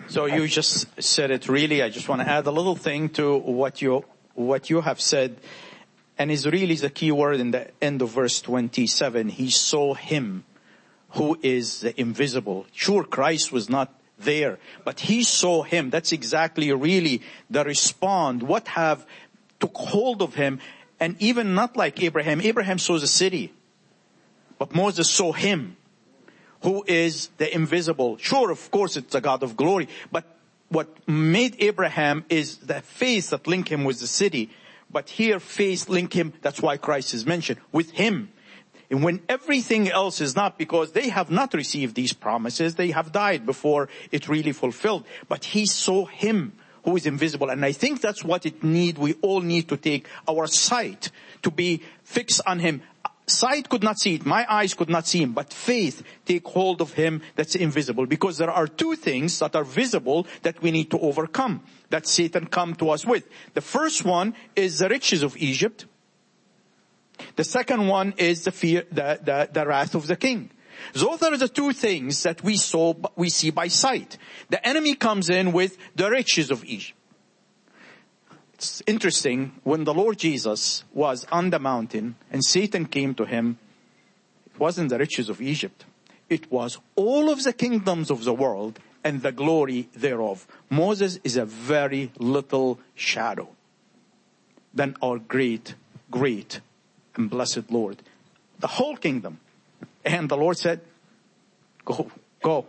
So you just said it really. I just want to add a little thing to what you have said. And is really the key word in the end of verse 27. He saw him who is the invisible. Sure, Christ was not there, but he saw him. That's exactly really the respond. What have took hold of him, and even not like Abraham. Abraham saw the city, but Moses saw him who is the invisible. Sure, of course, it's the God of glory, but what made Abraham is the faith that linked him with the city. But here faith linked him, that's why Christ is mentioned, with him. And when everything else is not, because they have not received these promises, they have died before it really fulfilled. But he saw him who is invisible. And I think that's what we all need to take our sight to be fixed on him. Sight could not see it. My eyes could not see him. But faith take hold of him that's invisible. Because there are two things that are visible that we need to overcome, that Satan come to us with. The first one is the riches of Egypt. The second one is the fear, the wrath of the king. Those are the two things that we see by sight. The enemy comes in with the riches of Egypt. It's interesting, when the Lord Jesus was on the mountain and Satan came to him, it wasn't the riches of Egypt. It was all of the kingdoms of the world and the glory thereof. Moses is a very little shadow than our great, great and blessed Lord. The whole kingdom. And the Lord said, go.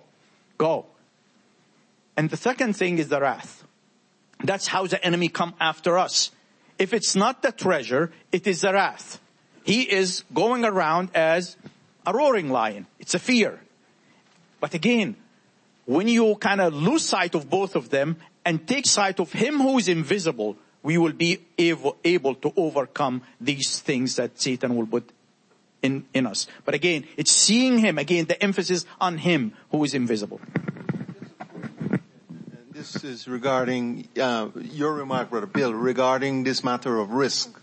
And the second thing is the wrath. That's how the enemy come after us. If it's not the treasure, it is the wrath. He is going around as a roaring lion. It's a fear. But again, when you kind of lose sight of both of them and take sight of him who is invisible, we will be able to overcome these things that Satan will put in us. But again, it's seeing him. Again, the emphasis on him who is invisible. This is regarding your remark, Brother Bill, regarding this matter of risk.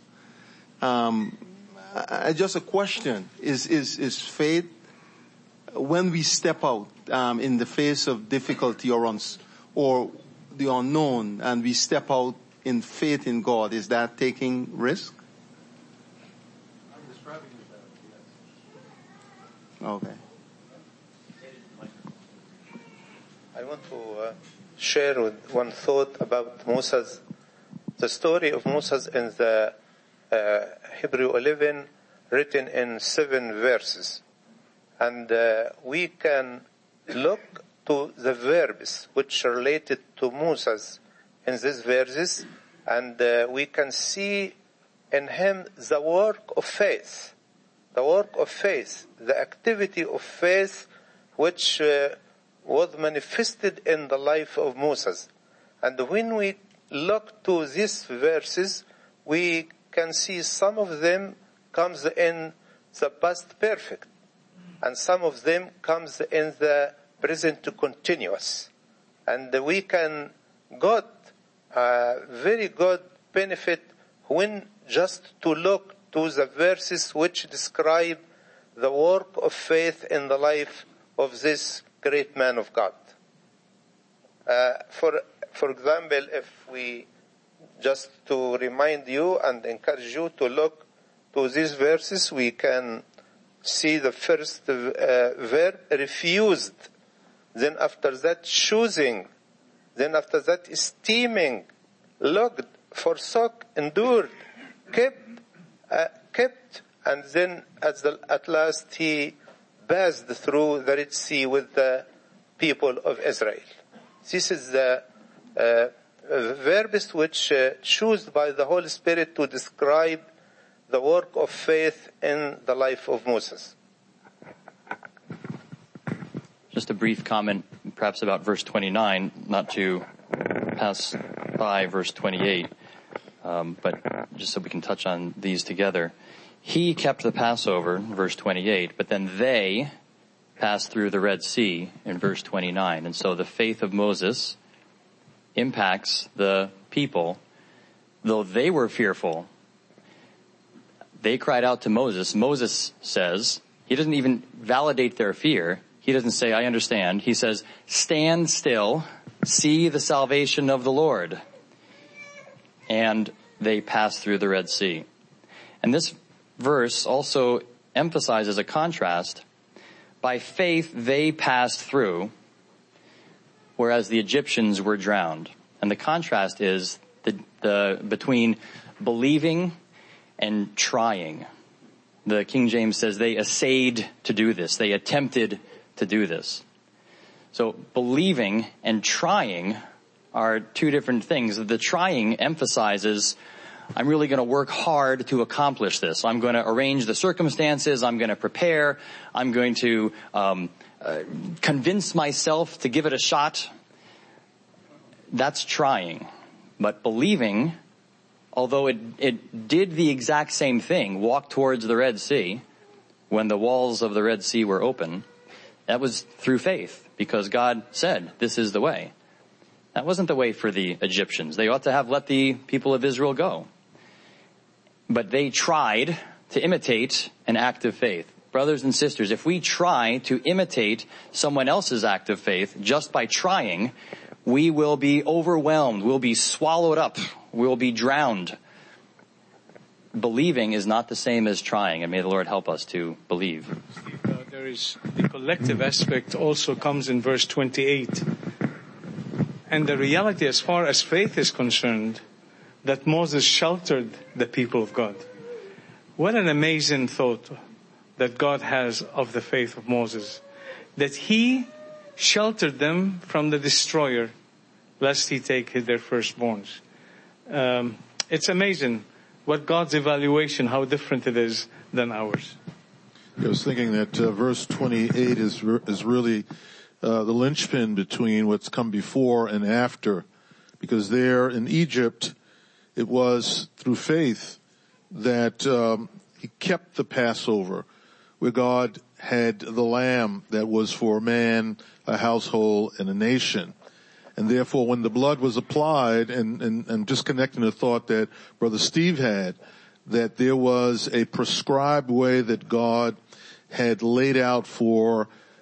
Just a question: is faith, when we step out in the face of difficulty or the unknown, and we step out in faith in God, is that taking risk? I'm describing it as yes. Okay. I want to share with one thought about Moses. The story of Moses in the Hebrew 11, written in 7 verses. And we can look to the verbs which are related to Moses in these verses, and we can see in him the work of faith. The work of faith, the activity of faith which was manifested in the life of Moses. And when we look to these verses, we can see some of them comes in the past perfect, and some of them comes in the present continuous. And we can got a very good benefit when just to look to the verses which describe the work of faith in the life of this great man of God. For example, if we just to remind you and encourage you to look to these verses, we can see the first verb, refused. Then after that, choosing. Then after that, esteeming, looked, forsook, endured, kept, and then at last he passed through the Red Sea with the people of Israel. This is the verbs which chosen by the Holy Spirit to describe the work of faith in the life of Moses. Just a brief comment, perhaps about verse 29, not to pass by verse 28, but just so we can touch on these together. He kept the Passover, verse 28, but then they passed through the Red Sea in verse 29. And so the faith of Moses impacts the people. Though they were fearful, they cried out to Moses. Moses says, he doesn't even validate their fear. He doesn't say, I understand. He says, stand still, see the salvation of the Lord. And they passed through the Red Sea. And this verse also emphasizes a contrast. By faith, they passed through, whereas the Egyptians were drowned. And the contrast is the between believing and trying. The King James says they essayed to do this. They attempted to do this. So believing and trying are two different things. The trying emphasizes, I'm really going to work hard to accomplish this. I'm going to arrange the circumstances. I'm going to prepare. I'm going to convince myself to give it a shot. That's trying. But believing, although it did the exact same thing, walk towards the Red Sea, when the walls of the Red Sea were open, that was through faith, because God said, this is the way. That wasn't the way for the Egyptians. They ought to have let the people of Israel go. But they tried to imitate an act of faith. Brothers and sisters, if we try to imitate someone else's act of faith just by trying, we will be overwhelmed. We'll be swallowed up. We'll be drowned. Believing is not the same as trying, and may the Lord help us to believe. Steve, there is the collective aspect also comes in verse 28. And the reality as far as faith is concerned, that Moses sheltered the people of God. What an amazing thought that God has of the faith of Moses. That he sheltered them from the destroyer, lest he take their firstborns. It's amazing what God's evaluation, how different it is than ours. I was thinking that verse 28 is really the linchpin between what's come before and after. Because there in Egypt, it was through faith that he kept the Passover, where God had the lamb that was for a man, a household, and a nation. And therefore, when the blood was applied, and just connecting the thought that Brother Steve had, that there was a prescribed way that God had laid out for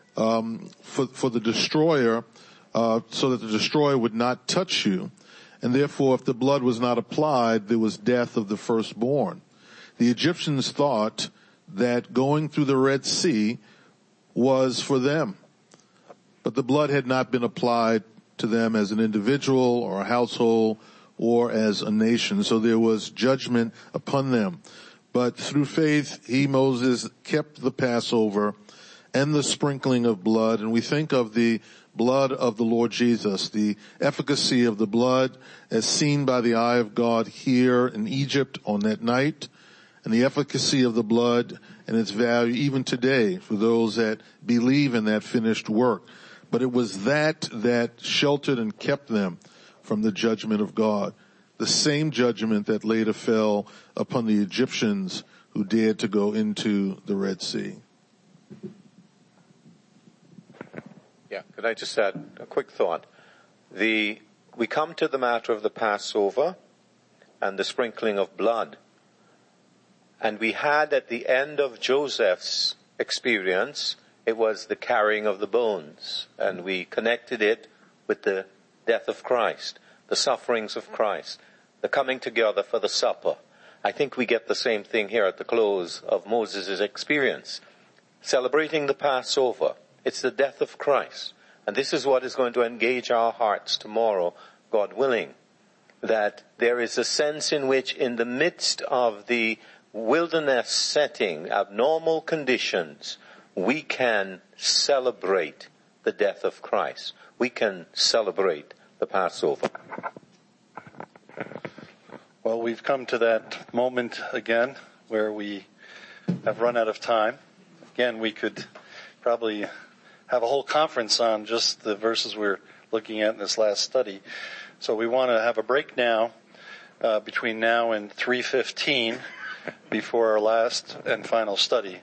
the destroyer, so that the destroyer would not touch you. And therefore, if the blood was not applied, there was death of the firstborn. The Egyptians thought that going through the Red Sea was for them. But the blood had not been applied to them as an individual or a household or as a nation. So there was judgment upon them. But through faith, Moses, kept the Passover and the sprinkling of blood. And we think of the blood of the Lord Jesus, the efficacy of the blood as seen by the eye of God here in Egypt on that night, and the efficacy of the blood and its value even today for those that believe in that finished work. But it was that sheltered and kept them from the judgment of God. The same judgment that later fell upon the Egyptians who dared to go into the Red Sea. Yeah, could I just add a quick thought? We come to the matter of the Passover and the sprinkling of blood. And we had at the end of Joseph's experience, it was the carrying of the bones. And we connected it with the death of Christ, the sufferings of Christ, the coming together for the supper. I think we get the same thing here at the close of Moses' experience. Celebrating the Passover. It's the death of Christ. And this is what is going to engage our hearts tomorrow, God willing. That there is a sense in which in the midst of the wilderness setting, abnormal conditions, we can celebrate the death of Christ. We can celebrate the Passover. Well, we've come to that moment again where we have run out of time. Again, we could probably have a whole conference on just the verses we're looking at in this last study. So we want to have a break now, between now and 3:15 before our last and final study.